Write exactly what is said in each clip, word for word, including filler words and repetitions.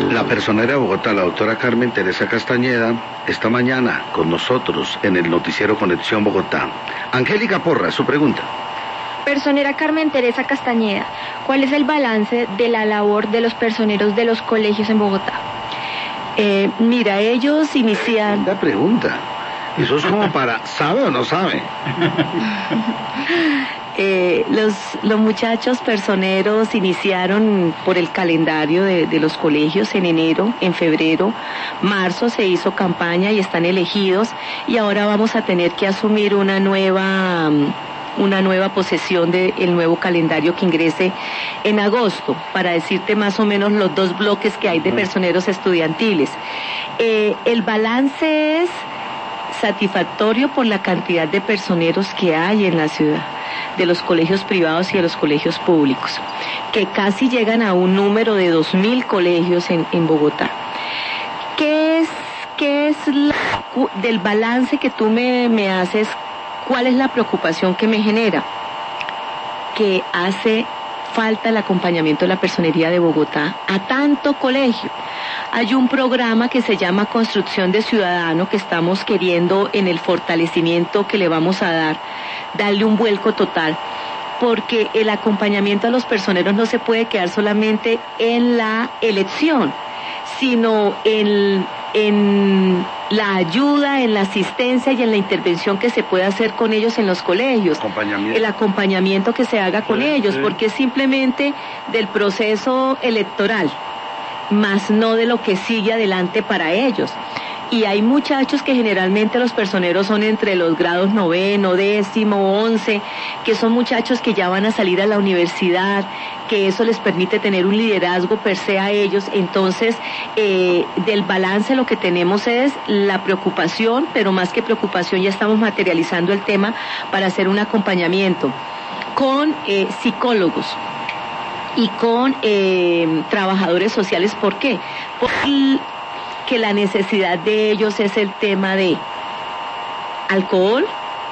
La personera de Bogotá, la doctora Carmen Teresa Castañeda, esta mañana con nosotros en el noticiero Conexión Bogotá. Angélica Porra, su pregunta. Personera Carmen Teresa Castañeda, ¿cuál es el balance de la labor de los personeros de los colegios en Bogotá? Eh, mira, ellos inician... La pregunta, eso es como para, ¿sabe o no sabe? Eh, los, los muchachos personeros iniciaron por el calendario de, de los colegios en enero, en febrero, marzo se hizo campaña y están elegidos, y ahora vamos a tener que asumir una nueva... una nueva posesión del nuevo calendario que ingrese en agosto, para decirte más o menos los dos bloques que hay de personeros estudiantiles. Eh, el balance es satisfactorio por la cantidad de personeros que hay en la ciudad, de los colegios privados y de los colegios públicos, que casi llegan a un número de dos mil colegios en, en Bogotá. ¿Qué es, qué es la, del balance que tú me, me haces? ¿Cuál es la preocupación que me genera? Que hace falta el acompañamiento de la personería de Bogotá a tanto colegio. Hay un programa que se llama Construcción de Ciudadano, que estamos queriendo, en el fortalecimiento que le vamos a dar, darle un vuelco total, porque el acompañamiento a los personeros no se puede quedar solamente en la elección, sino en, en la ayuda, en la asistencia y en la intervención que se puede hacer con ellos en los colegios. Acompañamiento. El acompañamiento que se haga con Sí, ellos, sí. porque es simplemente del proceso electoral, más no de lo que sigue adelante para ellos. Y hay muchachos que generalmente los personeros son entre los grados noveno, décimo, once, que son muchachos que ya van a salir a la universidad, que eso les permite tener un liderazgo per se a ellos. Entonces, eh, del balance lo que tenemos es la preocupación, pero más que preocupación ya estamos materializando el tema para hacer un acompañamiento con eh, psicólogos y con eh, trabajadores sociales. ¿Por qué? Porque que la necesidad de ellos es el tema de alcohol,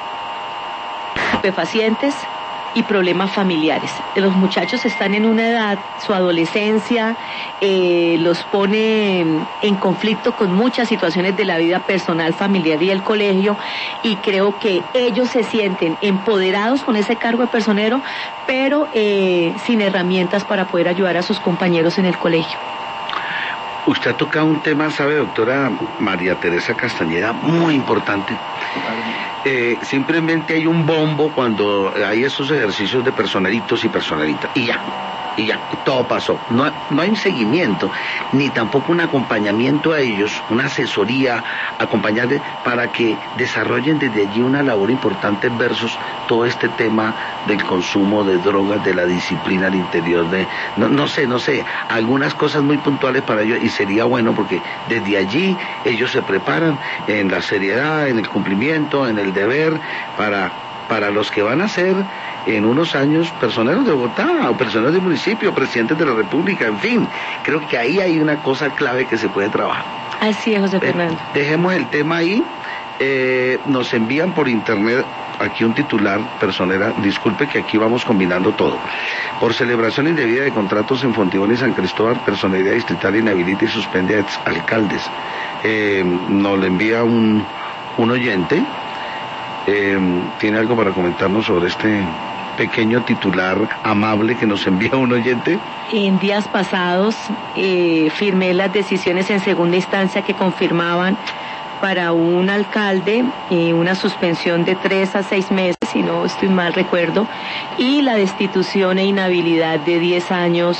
estupefacientes y problemas familiares. Los muchachos están en una edad, su adolescencia eh, los pone en conflicto con muchas situaciones de la vida personal, familiar y el colegio, y creo que ellos se sienten empoderados con ese cargo de personero, pero eh, sin herramientas para poder ayudar a sus compañeros en el colegio. Usted ha tocado un tema, sabe, doctora María Teresa Castañeda, muy importante. Eh, simplemente hay un bombo cuando hay esos ejercicios de personeritos y personeritas, y ya, y ya, todo pasó. No, no hay un seguimiento, ni tampoco un acompañamiento a ellos, una asesoría, acompañarles para que desarrollen desde allí una labor importante versus todo este tema del consumo de drogas, de la disciplina al interior de, no, no sé, no sé, algunas cosas muy puntuales para ellos, y sería bueno porque desde allí ellos se preparan en la seriedad, en el cumplimiento, en el deber, para, para los que van a ser en unos años personeros de Bogotá, o personeros del municipio, presidentes de la República, en fin, creo que ahí hay una cosa clave que se puede trabajar. Así es, José Fernando. Eh, dejemos el tema ahí. Eh, nos envían por internet aquí un titular, personera, disculpe que aquí vamos combinando todo. Por celebración indebida de contratos en Fontibón y San Cristóbal, personería distrital inhabilita y suspende a exalcaldes. Eh, nos lo envía un, un oyente. Eh, ¿Tiene algo para comentarnos sobre este pequeño titular amable que nos envía un oyente? En días pasados eh, firmé las decisiones en segunda instancia que confirmaban para un alcalde eh, una suspensión de tres a seis meses, si no estoy mal recuerdo, y la destitución e inhabilidad de diez años,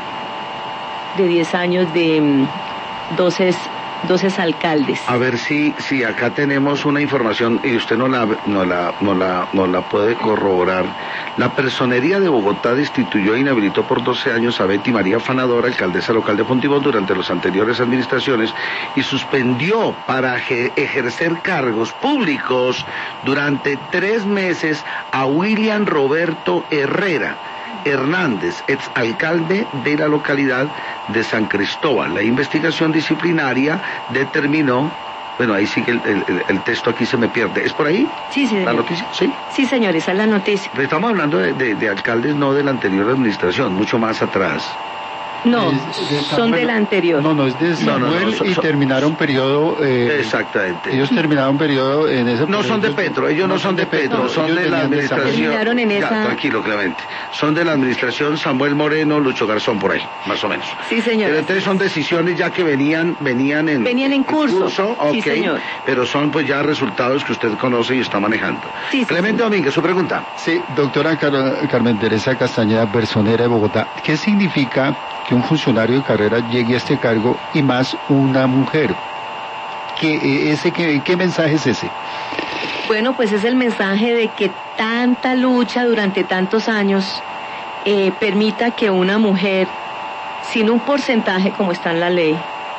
de diez años de um, doce alcaldes. A ver si, si acá tenemos una información y usted no la, no la, no la, no la puede corroborar. La Personería de Bogotá destituyó e inhabilitó por doce años a Betty María Fanador, alcaldesa local de Fontibón, durante las anteriores administraciones, y suspendió para ejercer cargos públicos durante tres meses a William Roberto Herrera Hernández, exalcalde de la localidad de San Cristóbal. La investigación disciplinaria determinó, bueno, ahí sigue el, el, el texto, aquí se me pierde. ¿Es por ahí? Sí, sí, señor. ¿La noticia? Sí. Sí, señor, esa es la noticia. Estamos hablando de, de, de alcaldes no de la anterior administración, mucho más atrás. No, Es de son del anterior. No, no, es de No, no, no, Samuel son- y son- terminaron periodo... eh, Exactamente. Ellos terminaron periodo en ese... No son de Petro, ellos no son de Petro, No, son ellos de la venían de Samuel. administración. Terminaron en Ya, esa- tranquilo, Clemente. Son de la administración Samuel Moreno, Lucho Garzón, por ahí, más o menos. Sí, señor. Pero entonces son decisiones ya que venían, venían en, Venían en curso. Sí, ok, señor. pero son pues ya resultados que usted conoce y está manejando. Sí, sí, Clemente señor. Domínguez, su pregunta. Sí, doctora Car- Carmen Teresa Castañeda, personera de Bogotá, ¿qué significa que un funcionario de carrera llegue a este cargo y más una mujer? ¿Qué, eh, ese, qué, qué mensaje es ese? Bueno, pues es el mensaje de que tanta lucha durante tantos años eh, permita que una mujer, sin un porcentaje como está en la ley,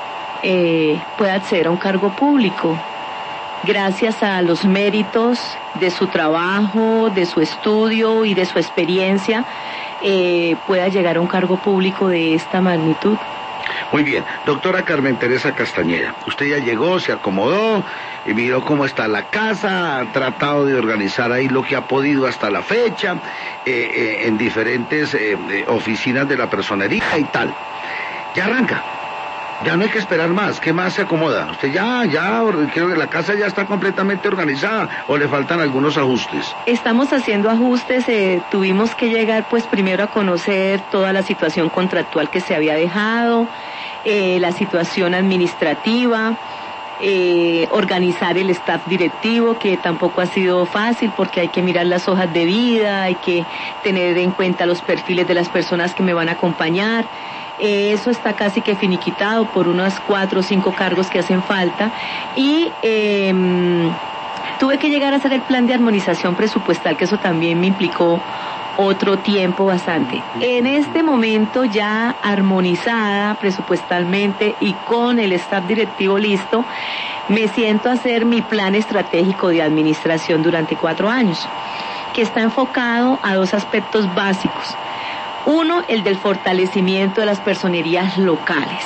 eh, pueda acceder a un cargo público. Gracias a los méritos de su trabajo, de su estudio y de su experiencia, eh, pueda llegar a un cargo público de esta magnitud. Muy bien, doctora Carmen Teresa Castañeda, usted ya llegó, se acomodó, y miró cómo está la casa, ha tratado de organizar ahí lo que ha podido hasta la fecha, eh, eh, en diferentes eh, eh, oficinas de la personería y tal. Ya arranca, ya no hay que esperar más, ¿qué más se acomoda? Usted ya, ya, creo que la casa ya está completamente organizada, o le faltan algunos ajustes. Estamos haciendo ajustes, eh, tuvimos que llegar pues primero a conocer toda la situación contractual que se había dejado, eh, la situación administrativa, eh, organizar el staff directivo, que tampoco ha sido fácil porque hay que mirar las hojas de vida, hay que tener en cuenta los perfiles de las personas que me van a acompañar. Eh, eso está casi que finiquitado por unos cuatro o cinco cargos que hacen falta y eh, tuve que llegar a hacer el plan de armonización presupuestal, que eso también me implicó otro tiempo bastante. En este momento ya armonizada presupuestalmente y con el staff directivo listo, me siento a hacer mi plan estratégico de administración durante cuatro años, que está enfocado a dos aspectos básicos. Uno, el del fortalecimiento de las personerías locales.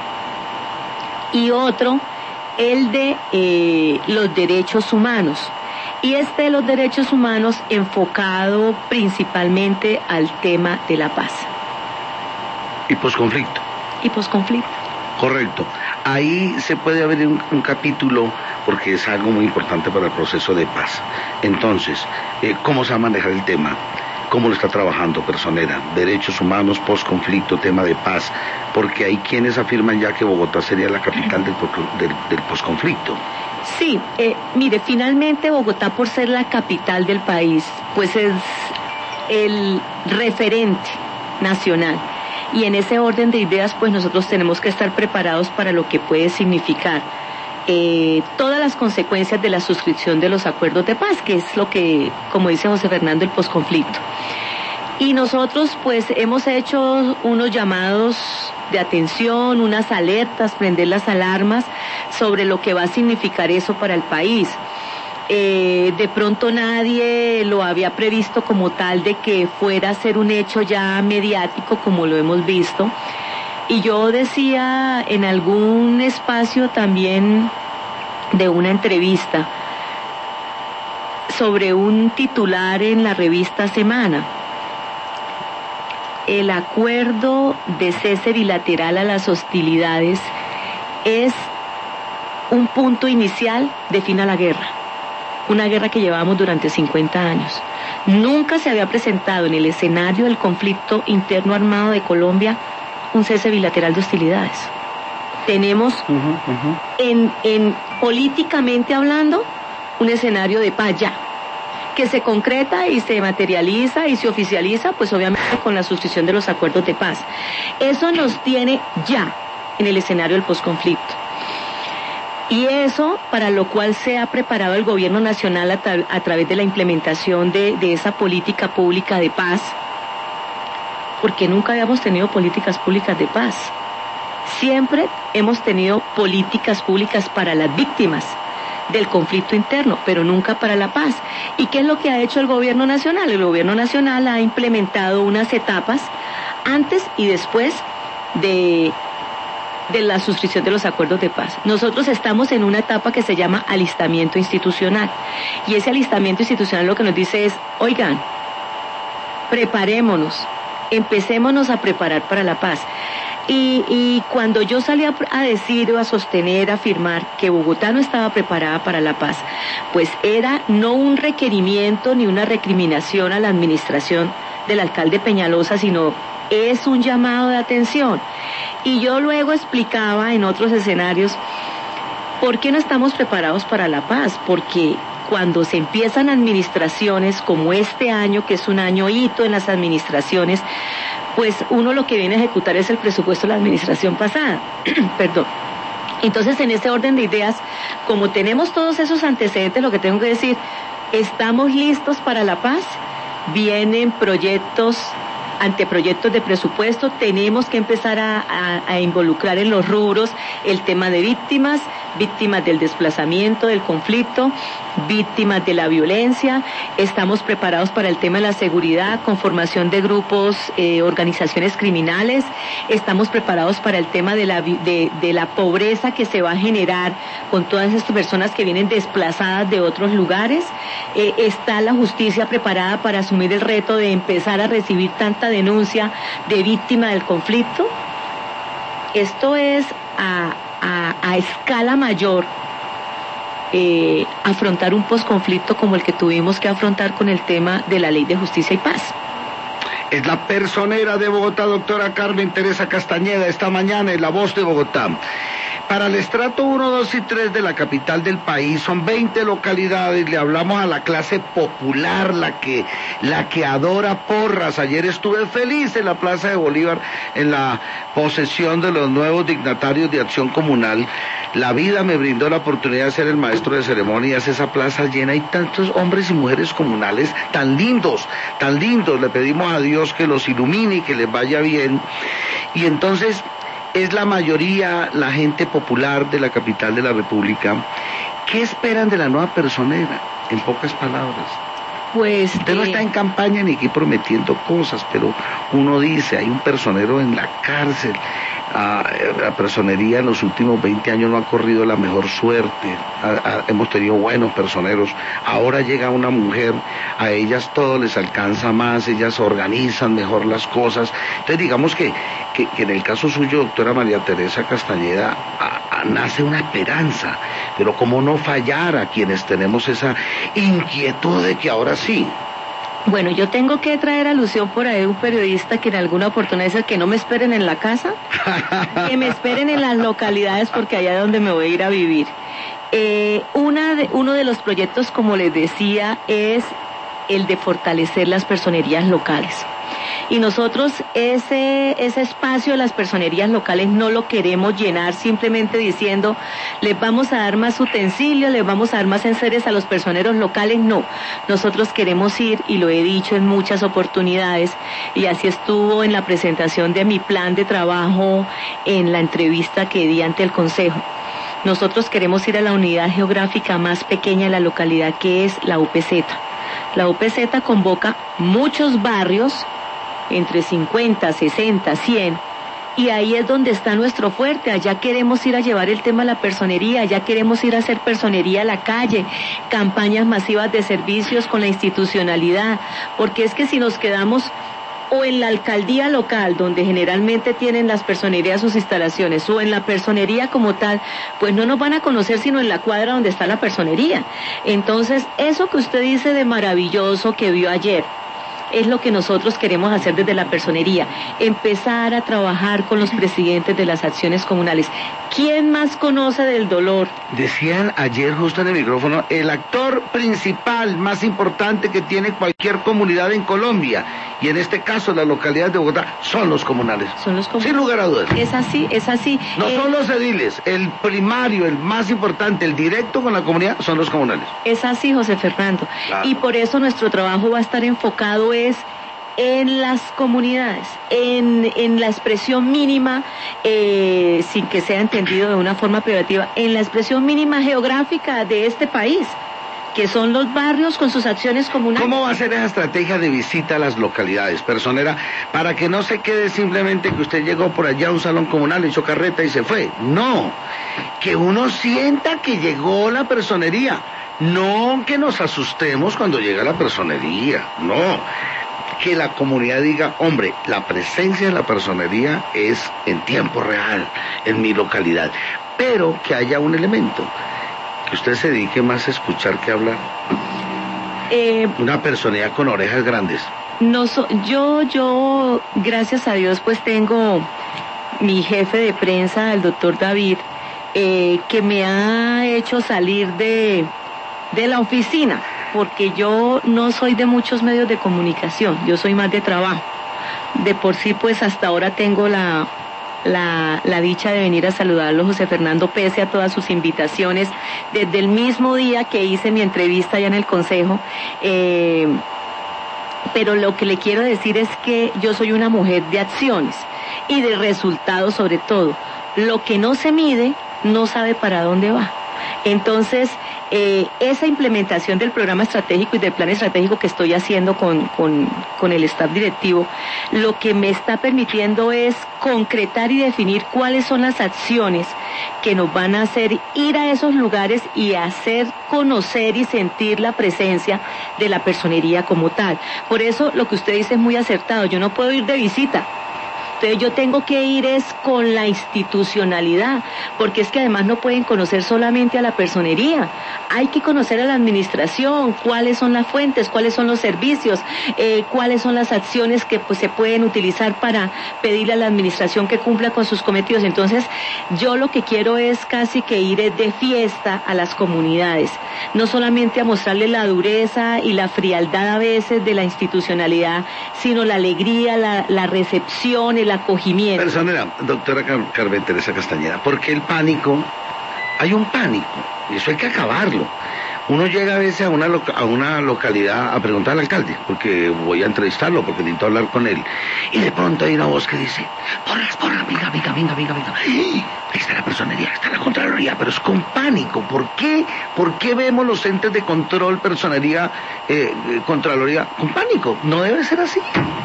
Y otro, el de eh, los derechos humanos. Y este de los derechos humanos enfocado principalmente al tema de la paz. Y posconflicto. Y posconflicto. Correcto. Ahí se puede abrir un, un capítulo porque es algo muy importante para el proceso de paz. Entonces, eh, ¿cómo se va a manejar el tema? ¿Cómo lo está trabajando Personera? Derechos humanos, posconflicto, tema de paz, porque hay quienes afirman ya que Bogotá sería la capital del, del, del posconflicto. Sí, eh, mire, finalmente Bogotá, por ser la capital del país, pues es el referente nacional. Y en ese orden de ideas, pues nosotros tenemos que estar preparados para lo que puede significar eh, todas las consecuencias de la suscripción de los acuerdos de paz, que es lo que, como dice José Fernando, el posconflicto. Y nosotros, pues, hemos hecho unos llamados de atención, unas alertas, prender las alarmas sobre lo que va a significar eso para el país. Eh, de pronto nadie lo había previsto como tal de que fuera a ser un hecho ya mediático como lo hemos visto. Y yo decía en algún espacio también de una entrevista sobre un titular en la revista Semana: el acuerdo de cese bilateral a las hostilidades es un punto inicial de fin a la guerra. Una guerra que llevamos durante cincuenta años. Nunca se había presentado en el escenario del conflicto interno armado de Colombia un cese bilateral de hostilidades. Tenemos, uh-huh, uh-huh. En, en políticamente hablando, un escenario de paz ya, que se concreta y se materializa y se oficializa, pues obviamente con la suscripción de los acuerdos de paz. Eso nos tiene ya en el escenario del posconflicto. Y eso para lo cual se ha preparado el gobierno nacional a, tra- a través de la implementación de, de esa política pública de paz, porque nunca habíamos tenido políticas públicas de paz. Siempre hemos tenido políticas públicas para las víctimas del conflicto interno, pero nunca para la paz. ¿Y qué es lo que ha hecho el gobierno nacional? El gobierno nacional ha implementado unas etapas antes y después de... de la suscripción de los acuerdos de paz. Nosotros estamos en una etapa que se llama alistamiento institucional, y ese alistamiento institucional lo que nos dice es: oigan, preparémonos, empecémonos a preparar para la paz. Y, y cuando yo salí a, a decir o a sostener, a afirmar que Bogotá no estaba preparada para la paz, pues era no un requerimiento ni una recriminación a la administración del alcalde Peñalosa, sino es un llamado de atención. Y yo luego explicaba en otros escenarios por qué no estamos preparados para la paz, porque cuando se empiezan administraciones como este año, que es un año hito en las administraciones, pues uno lo que viene a ejecutar es el presupuesto de la administración pasada. Perdón. Entonces, en ese orden de ideas, como tenemos todos esos antecedentes, lo que tengo que decir, ¿estamos listos para la paz? Vienen proyectos, anteproyectos de presupuesto, tenemos que empezar a, a, a involucrar en los rubros el tema de víctimas, víctimas del desplazamiento, del conflicto, víctimas de la violencia. Estamos preparados para el tema de la seguridad, conformación de grupos, eh, organizaciones criminales. Estamos preparados para el tema de la, de, de la pobreza que se va a generar con todas estas personas que vienen desplazadas de otros lugares. Eh, está la justicia preparada para asumir el reto de empezar a recibir tanta denuncia de víctima del conflicto. Esto es a, a, a escala mayor. Eh, afrontar un posconflicto como el que tuvimos que afrontar con el tema de la Ley de Justicia y Paz. Es la personera de Bogotá, doctora Carmen Teresa Castañeda, esta mañana en La Voz de Bogotá. Para el estrato uno, dos y tres de la capital del país, son veinte localidades, le hablamos a la clase popular, la que, la que adora porras. Ayer estuve feliz en la Plaza de Bolívar, en la posesión de los nuevos dignatarios de Acción Comunal. La vida me brindó la oportunidad de ser el maestro de ceremonias, esa plaza llena, hay tantos hombres y mujeres comunales tan lindos, tan lindos, le pedimos a Dios que los ilumine y que les vaya bien. Y entonces es la mayoría, la gente popular de la capital de la República. ¿Qué esperan de la nueva personera? En pocas palabras. Pues usted no eh... está en campaña ni aquí prometiendo cosas, pero uno dice, hay un personero en la cárcel. Ah, la personería en los últimos veinte años no ha corrido la mejor suerte. Ah, ah, hemos tenido buenos personeros. Ahora llega una mujer, a ellas todo les alcanza más, ellas organizan mejor las cosas. Entonces digamos que, que, que en el caso suyo, doctora María Teresa Castañeda, ah, ah, nace una esperanza. Pero cómo no fallar a quienes tenemos esa inquietud de que ahora sí. Bueno, yo tengo que traer alusión por ahí de un periodista que en alguna oportunidad dice que no me esperen en la casa, que me esperen en las localidades porque allá es donde me voy a ir a vivir. Eh, una de, uno de los proyectos, como les decía, es el de fortalecer las personerías locales. Y nosotros ese, ese espacio de las personerías locales no lo queremos llenar simplemente diciendo les vamos a dar más utensilios, les vamos a dar más enseres a los personeros locales, no. Nosotros queremos ir, y lo he dicho en muchas oportunidades, y así estuvo en la presentación de mi plan de trabajo en la entrevista que di ante el Consejo. Nosotros queremos ir a la unidad geográfica más pequeña de la localidad, que es la U P Z. La U P Z convoca muchos barrios, entre cincuenta, sesenta, cien, y ahí es donde está nuestro fuerte. Allá queremos ir a llevar el tema de la personería, allá queremos ir a hacer personería a la calle, campañas masivas de servicios con la institucionalidad, porque es que si nos quedamos o en la alcaldía local, donde generalmente tienen las personerías sus instalaciones, o en la personería como tal, pues no nos van a conocer sino en la cuadra donde está la personería. Entonces, eso que usted dice de maravilloso que vio ayer, es lo que nosotros queremos hacer desde la personería, empezar a trabajar con los presidentes de las acciones comunales. ¿Quién más conoce del dolor? Decían ayer justo en el micrófono, el actor principal más importante que tiene cualquier comunidad en Colombia, y en este caso la localidad de Bogotá, son los comunales. Son los comunales. Sin lugar a dudas. Es así, es así. No eh, son los ediles, el primario, el más importante, el directo con la comunidad, son los comunales. Es así, José Fernando. Claro. Y por eso nuestro trabajo va a estar enfocado es en las comunidades, en, en la expresión mínima, eh, sin que sea entendido de una forma privativa, en la expresión mínima geográfica de este país, que son los barrios con sus acciones comunales. ¿Cómo va a ser esa estrategia de visita a las localidades, personera, para que no se quede simplemente que usted llegó por allá a un salón comunal, echó carreta y se fue? No, que uno sienta que llegó la personería, no que nos asustemos cuando llega la personería, no. que la comunidad diga, hombre, la presencia de la personería es en tiempo real, en mi localidad, pero que haya un elemento, que usted se dedique más a escuchar que a hablar. Eh, Una personalidad con orejas grandes. No so, yo, yo, gracias a Dios, pues tengo mi jefe de prensa, el doctor David, eh, que me ha hecho salir de, de la oficina, porque yo no soy de muchos medios de comunicación, yo soy más de trabajo. De por sí, pues hasta ahora tengo la, la, la dicha de venir a saludarlo, José Fernando, pese a todas sus invitaciones, desde el mismo día que hice mi entrevista allá en el Consejo. Eh, Pero lo que le quiero decir es que yo soy una mujer de acciones y de resultados sobre todo. Lo que no se mide, no sabe para dónde va. Entonces, eh, esa implementación del programa estratégico y del plan estratégico que estoy haciendo con, con, con el staff directivo, lo que me está permitiendo es concretar y definir cuáles son las acciones que nos van a hacer ir a esos lugares y hacer conocer y sentir la presencia de la personería como tal. Por eso lo que usted dice es muy acertado, yo no puedo ir de visita. Entonces yo tengo que ir es con la institucionalidad, porque es que además no pueden conocer solamente a la personería, hay que conocer a la administración, cuáles son las fuentes, cuáles son los servicios, eh, cuáles son las acciones que pues, se pueden utilizar para pedirle a la administración que cumpla con sus cometidos. Entonces yo lo que quiero es casi que ir de fiesta a las comunidades, no solamente a mostrarle la dureza y la frialdad a veces de la institucionalidad, sino la alegría, la, la recepción, el acogimiento. Personera, doctora Car Carmen Teresa Castañeda, ¿por qué el pánico? Hay un pánico, y eso hay que acabarlo. Uno llega a veces a una, a una localidad a preguntar al alcalde, porque voy a entrevistarlo, porque necesito hablar con él, y de pronto hay una voz que dice, porras, porras, venga, venga, venga, venga, venga. Ahí está la personería, está la Contraloría, pero es con pánico. ¿Por qué? ¿Por qué vemos los entes de control, personería, eh, Contraloría, con pánico? No debe ser así.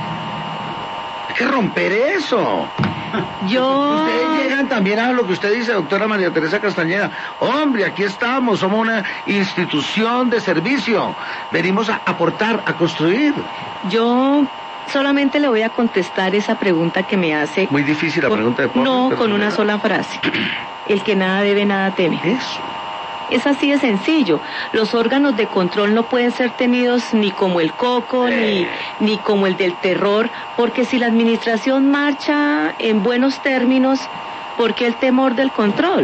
Hay que romper eso. Yo... Ustedes llegan también a lo que usted dice, doctora María Teresa Castañeda. Hombre, aquí estamos, somos una institución de servicio. Venimos a aportar, a construir. Yo solamente le voy a contestar esa pregunta que me hace. Muy difícil la con, pregunta de Porras, No, con una sola frase. El que nada debe, nada teme. Eso. Es así de sencillo. Los órganos de control no pueden ser tenidos ni como el coco, ni, ni como el del terror, porque si la administración marcha en buenos términos, ¿por qué el temor del control?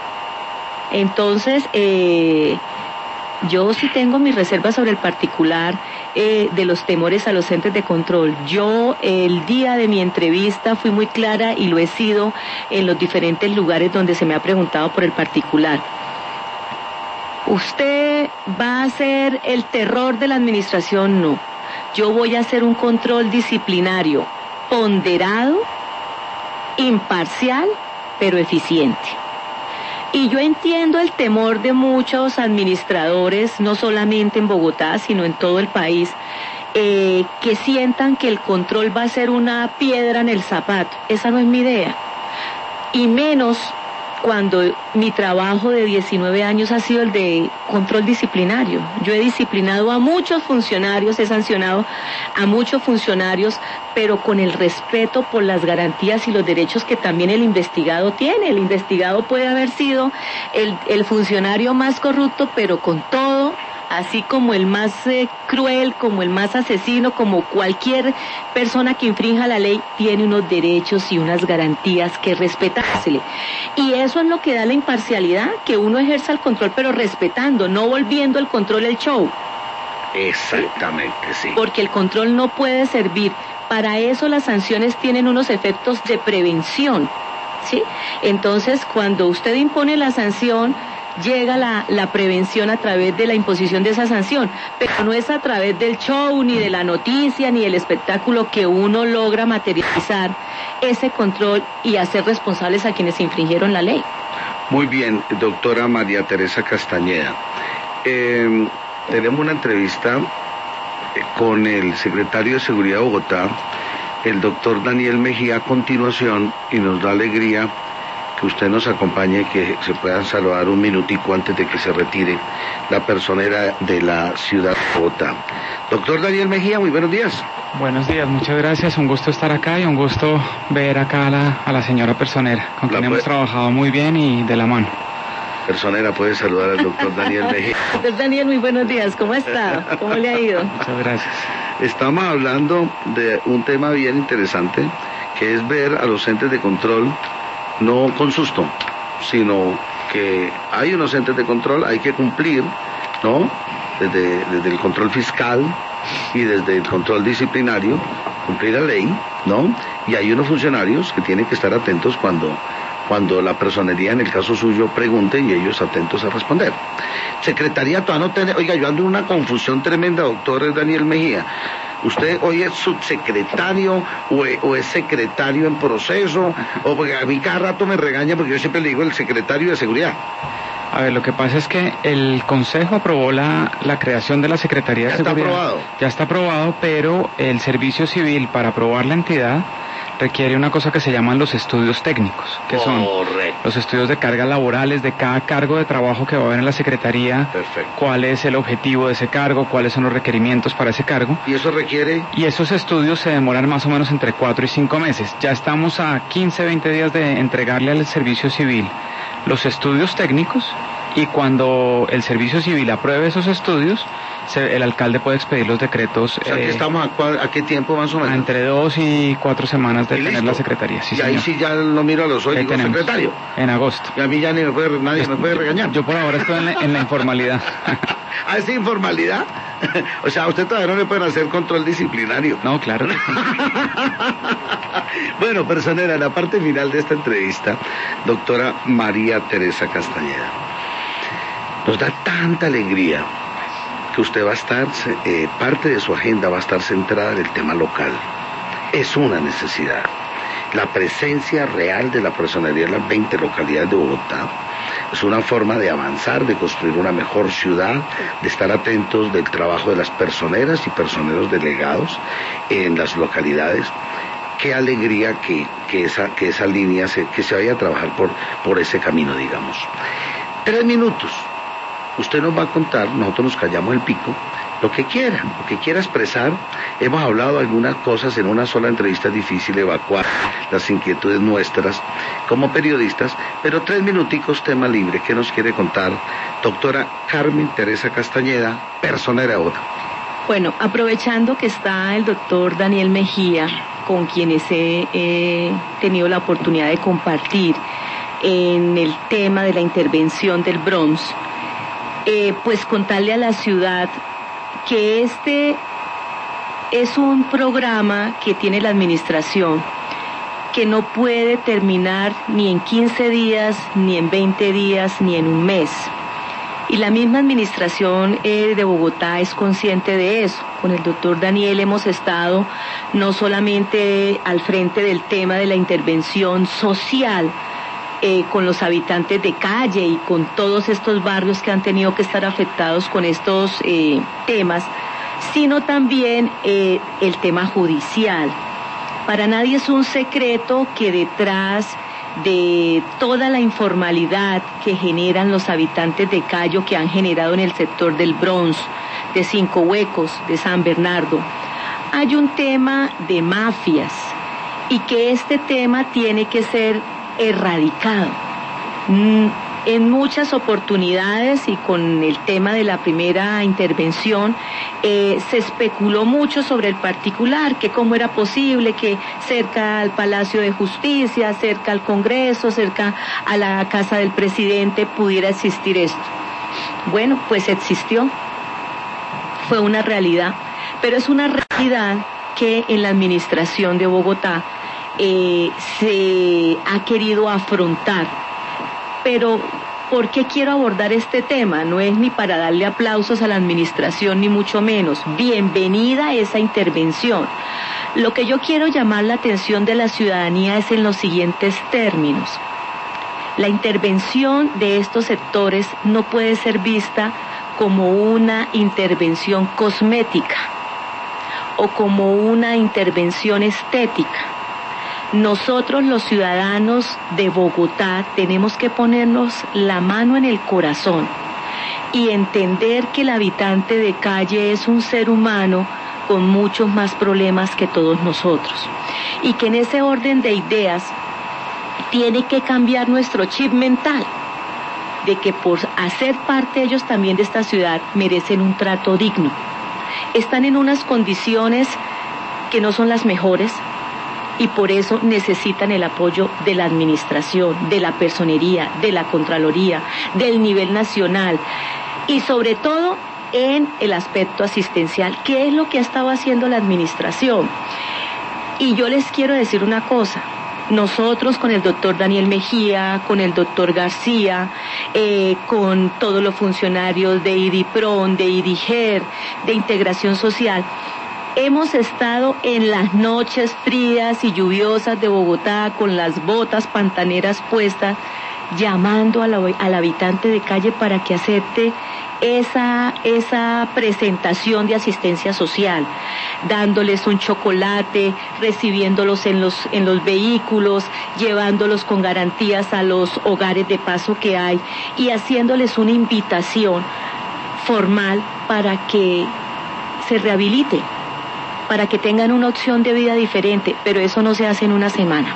Entonces, eh, yo sí tengo mis reservas sobre el particular eh, de los temores a los entes de control. Yo, el día de mi entrevista, fui muy clara y lo he sido en los diferentes lugares donde se me ha preguntado por el particular. ¿Usted va a ser el terror de la administración? No. Yo voy a hacer un control disciplinario, ponderado, imparcial, pero eficiente. Y yo entiendo el temor de muchos administradores, no solamente en Bogotá, sino en todo el país, eh, que sientan que el control va a ser una piedra en el zapato. Esa no es mi idea. Y menos cuando mi trabajo de diecinueve años ha sido el de control disciplinario. Yo he disciplinado a muchos funcionarios, he sancionado a muchos funcionarios, pero con el respeto por las garantías y los derechos que también el investigado tiene. El investigado puede haber sido el, el funcionario más corrupto, pero con todo, así como el más eh, cruel, como el más asesino, como cualquier persona que infrinja la ley, tiene unos derechos y unas garantías que respetársele. Y eso es lo que da la imparcialidad, que uno ejerza el control, pero respetando, no volviendo el control el show. Exactamente, sí. Porque el control no puede servir. Para eso las sanciones tienen unos efectos de prevención, ¿sí? Entonces, cuando usted impone la sanción, llega la, la prevención a través de la imposición de esa sanción, pero no es a través del show, ni de la noticia, ni del espectáculo que uno logra materializar ese control y hacer responsables a quienes infringieron la ley. Muy bien, doctora María Teresa Castañeda. Eh, tenemos una entrevista con el secretario de Seguridad de Bogotá, el doctor Daniel Mejía, a continuación, y nos da alegría que usted nos acompañe, que se puedan saludar un minutico antes de que se retire la personera de la ciudad de Bogotá. Doctor Daniel Mejía, muy buenos días. Buenos días, muchas gracias, un gusto estar acá y un gusto ver acá a la, a la señora personera, con quien hemos trabajado muy bien y de la mano. Personera, puede saludar al doctor Daniel Mejía. Doctor Daniel, muy buenos días, ¿cómo está? ¿Cómo le ha ido? Muchas gracias. Estamos hablando de un tema bien interesante, que es ver a los entes de control no con susto, sino que hay unos entes de control, hay que cumplir, ¿no? Desde, desde el control fiscal y desde el control disciplinario, cumplir la ley, ¿no? Y hay unos funcionarios que tienen que estar atentos cuando, cuando la personería, en el caso suyo, pregunte y ellos atentos a responder. Secretariato, no tiene, oiga, yo ando en una confusión tremenda, doctor Daniel Mejía. ¿Usted hoy es subsecretario o es, o es secretario en proceso? O porque a mí cada rato me regaña porque yo siempre le digo el secretario de seguridad. A ver, lo que pasa es que el Consejo aprobó la, la creación de la Secretaría de Seguridad. Ya está aprobado. Ya está aprobado, pero el Servicio Civil, para aprobar la entidad, requiere una cosa que se llaman los estudios técnicos, que son Correcto. los estudios de cargas laborales de cada cargo de trabajo que va a haber en la Secretaría. Perfecto. Cuál es el objetivo de ese cargo, cuáles son los requerimientos para ese cargo. ¿Y eso requiere? Y esos estudios se demoran más o menos entre cuatro y cinco meses. Ya estamos a quince, veinte días de entregarle al Servicio Civil los estudios técnicos, y cuando el Servicio Civil apruebe esos estudios, se, el alcalde puede expedir los decretos. O sea, que eh, estamos a, a qué tiempo más o menos. Entre dos y cuatro semanas de ¿Y tener listo? la Secretaría. Sí, y ahí señor. sí ya lo miro a los ojos y digo, tenemos, secretario. En agosto. Y a mí ya ni me puede, nadie me puede regañar. Yo por ahora estoy en la, en la informalidad. ¿Ah, es informalidad? O sea, a usted todavía no le pueden hacer control disciplinario. No, claro. Bueno, personera, en la parte final de esta entrevista, doctora María Teresa Castañeda, nos da tanta alegría que usted va a estar, eh, parte de su agenda va a estar centrada en el tema local. Es una necesidad. La presencia real de la personería en las veinte localidades de Bogotá es una forma de avanzar, de construir una mejor ciudad, de estar atentos del trabajo de las personeras y personeros delegados en las localidades. Qué alegría que, que, esa, que esa línea, se, que se vaya a trabajar por, por ese camino, digamos. Tres minutos. Usted nos va a contar, nosotros nos callamos el pico, lo que quiera, lo que quiera expresar. Hemos hablado algunas cosas en una sola entrevista, es difícil evacuar las inquietudes nuestras como periodistas, pero tres minuticos, tema libre. ¿Qué nos quiere contar doctora Carmen Teresa Castañeda, personera de Bogotá? Bueno, aprovechando que está el doctor Daniel Mejía, con quienes he, he tenido la oportunidad de compartir en el tema de la intervención del Bronx, eh, pues contarle a la ciudad que este es un programa que tiene la administración, que no puede terminar ni en quince días, ni en veinte días, ni en un mes. Y la misma administración eh, de Bogotá es consciente de eso. Con el doctor Daniel hemos estado no solamente al frente del tema de la intervención social, eh, con los habitantes de calle y con todos estos barrios que han tenido que estar afectados con estos eh, temas, sino también eh, el tema judicial. Para nadie es un secreto que detrás de toda la informalidad que generan los habitantes de Cayo, que han generado en el sector del Bronx, de Cinco Huecos, de San Bernardo, hay un tema de mafias y que este tema tiene que ser erradicado. En muchas oportunidades y con el tema de la primera intervención eh, se especuló mucho sobre el particular, que cómo era posible que cerca al Palacio de Justicia, cerca al Congreso, cerca a la casa del presidente pudiera existir esto. Bueno, pues existió, fue una realidad, pero es una realidad que en la administración de Bogotá eh, se ha querido afrontar. Pero, ¿por qué quiero abordar este tema? No es ni para darle aplausos a la administración, ni mucho menos. Bienvenida a esa intervención. Lo que yo quiero llamar la atención de la ciudadanía es en los siguientes términos. La intervención de estos sectores no puede ser vista como una intervención cosmética o como una intervención estética. Nosotros los ciudadanos de Bogotá tenemos que ponernos la mano en el corazón y entender que el habitante de calle es un ser humano con muchos más problemas que todos nosotros. Y que en ese orden de ideas tiene que cambiar nuestro chip mental, de que por hacer parte ellos también de esta ciudad merecen un trato digno. Están en unas condiciones que no son las mejores y por eso necesitan el apoyo de la administración, de la personería, de la Contraloría, del nivel nacional y sobre todo en el aspecto asistencial, que es lo que ha estado haciendo la administración. Y yo les quiero decir una cosa. Nosotros con el doctor Daniel Mejía, con el doctor García, eh, con todos los funcionarios de IDIPRON, de IDIGER, de Integración Social, hemos estado en las noches frías y lluviosas de Bogotá con las botas pantaneras puestas, llamando a la, al habitante de calle para que acepte esa, esa presentación de asistencia social, dándoles un chocolate, recibiéndolos en los, en los vehículos, llevándolos con garantías a los hogares de paso que hay y haciéndoles una invitación formal para que se rehabiliten, para que tengan una opción de vida diferente, pero eso no se hace en una semana.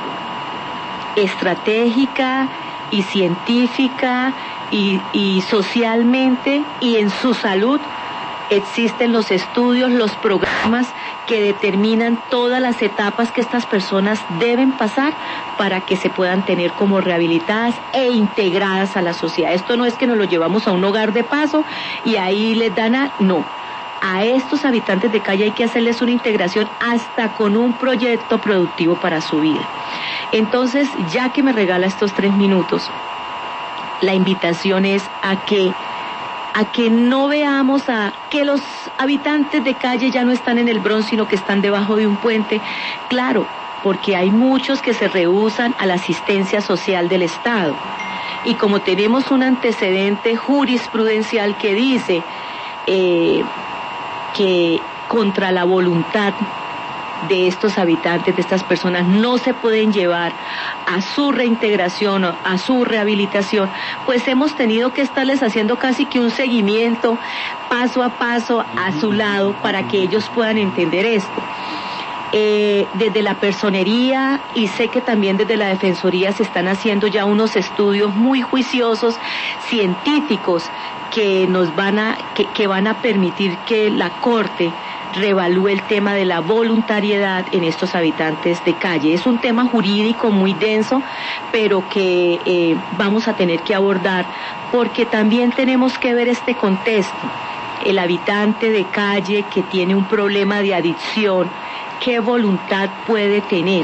Estratégica y científica y, y socialmente y en su salud existen los estudios, los programas que determinan todas las etapas que estas personas deben pasar para que se puedan tener como rehabilitadas e integradas a la sociedad. Esto no es que nos lo llevamos a un hogar de paso y ahí les dan a... no. A estos habitantes de calle hay que hacerles una integración hasta con un proyecto productivo para su vida. Entonces, ya que me regala estos tres minutos, la invitación es a que, a que no veamos a que los habitantes de calle ya no están en el Bronx, sino que están debajo de un puente. Claro, porque hay muchos que se rehúsan a la asistencia social del Estado. Y como tenemos un antecedente jurisprudencial que dice... Eh, que contra la voluntad de estos habitantes, de estas personas, no se pueden llevar a su reintegración, a su rehabilitación, pues hemos tenido que estarles haciendo casi que un seguimiento paso a paso a su lado para que ellos puedan entender esto. Eh, desde la personería y sé que también desde la Defensoría se están haciendo ya unos estudios muy juiciosos, científicos, que nos van a, que, que van a permitir que la Corte reevalúe el tema de la voluntariedad en estos habitantes de calle. Es un tema jurídico muy denso, pero que eh, vamos a tener que abordar, porque también tenemos que ver este contexto. El habitante de calle que tiene un problema de adicción, ¿qué voluntad puede tener?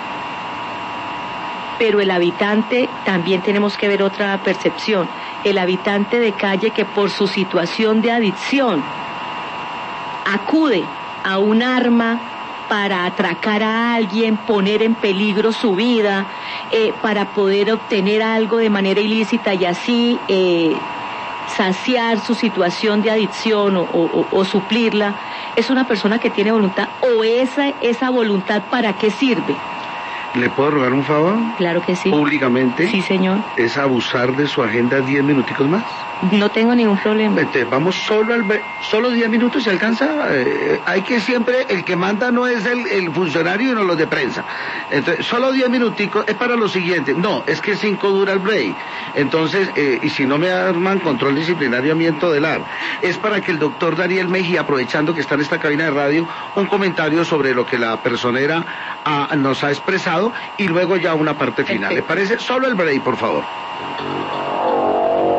Pero el habitante, también tenemos que ver otra percepción, el habitante de calle que por su situación de adicción acude a un arma para atracar a alguien, poner en peligro su vida, eh, para poder obtener algo de manera ilícita y así eh, saciar su situación de adicción o, o, o suplirla, es una persona que tiene voluntad, o esa, esa voluntad ¿para qué sirve? ¿Le puedo rogar un favor? Claro que sí. ¿Públicamente? Sí, señor. ¿Es abusar de su agenda diez minuticos más? No tengo ningún problema. Entonces, vamos solo al... ¿Solo diez minutos se alcanza? Eh, hay que siempre... El que manda no es el, el funcionario, sino los de prensa. Entonces, solo diez minuticos es para lo siguiente. No, es que cinco dura el break. Entonces, eh, y si no me arman control disciplinario a miento del ar. Es para que el doctor Daniel Mejía, aprovechando que está en esta cabina de radio, un comentario sobre lo que la personera ah, nos ha expresado y luego ya una parte final. Perfecto. ¿Le parece? Solo el break, por favor.